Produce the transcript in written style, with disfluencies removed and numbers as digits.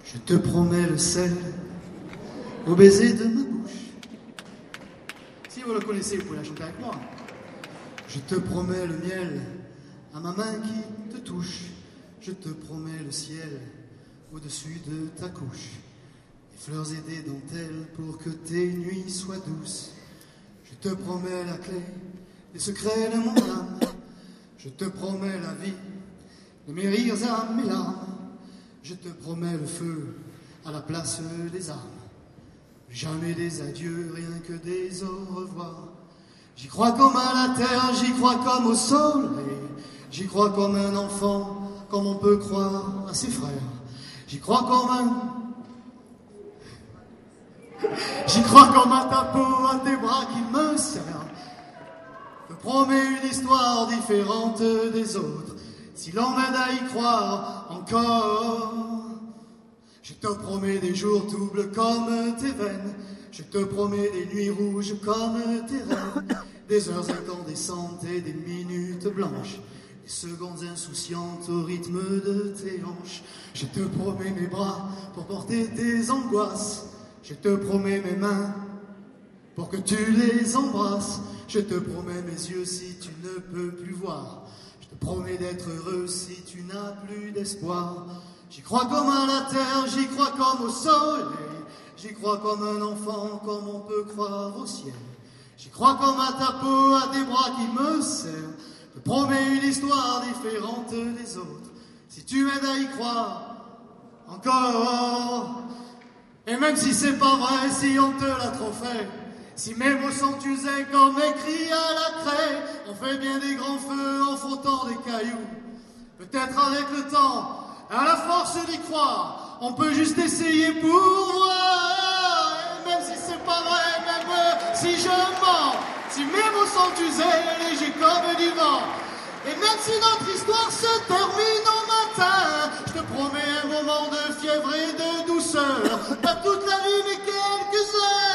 Je te promets le sel au baiser de ma bouche. Si vous le connaissez, vous pouvez la chanter avec moi. Je te promets le miel à ma main qui te touche. Je te promets le ciel au-dessus de ta couche. Des fleurs et des dentelles pour que tes nuits soient douces. Je te promets la clé des secrets de mon âme. Je te promets la vie de mes rires à mes larmes. Je te promets le feu à la place des armes. Jamais des adieux, rien que des au revoir. J'y crois comme à la terre, j'y crois comme au soleil. J'y crois comme un enfant, comme on peut croire à ses frères. J'y crois comme J'y crois comme à ta peau, à tes bras qui me serrent. Je te promets une histoire différente des autres, si l'on m'aide à y croire encore. Je te promets des jours doubles comme tes veines. Je te promets des nuits rouges comme tes rêves. Des heures incandescentes et des minutes blanches. Des secondes insouciantes au rythme de tes hanches. Je te promets mes bras pour porter tes angoisses. Je te promets mes mains pour que tu les embrasses. Je te promets mes yeux si tu ne peux plus voir. Je te promets d'être heureux si tu n'as plus d'espoir. J'y crois comme à la terre, j'y crois comme au soleil. J'y crois comme un enfant, comme on peut croire au ciel. J'y crois comme à ta peau, à tes bras qui me serrent. Je te promets une histoire différente des autres, si tu m'aides à y croire encore. Et même si c'est pas vrai, si on te l'a trop fait, si mes mots sont usés comme écrits à la craie, on fait bien des grands feux en frottant des cailloux. Peut-être avec le temps, à la force d'y croire, on peut juste essayer pour voir. Et même si c'est pas vrai, même si je mens, si mes mots sont usés, légers comme du vent, et même si notre histoire se termine au matin, je te promets un moment de fièvre et de douceur, pas toute la vie mais quelques heures.